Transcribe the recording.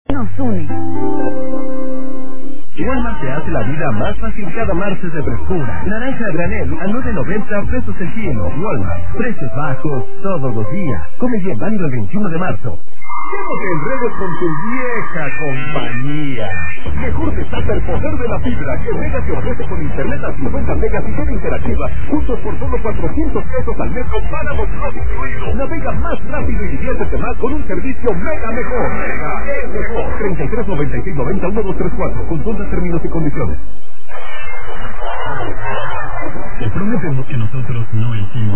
nos une. Walmart te hace la vida más fácil cada martes de frescura. Naranja a granel a 9.90 pesos el kilo. Walmart, precios bajos todos los días. Come bien, válido el 21 de marzo. Ya no te enredes con tu vieja compañía. Mejor desata el poder de la fibra que Mega te ofrece con internet a 50 megas y web interactiva, juntos por solo 400 pesos al mes con páramos no incluido. Navega más rápido y diviértete más con un servicio Mega mejor. Mega es mejor. 33 96 90 1234. Consulta términos y condiciones. Te prometemos que nosotros no hicimos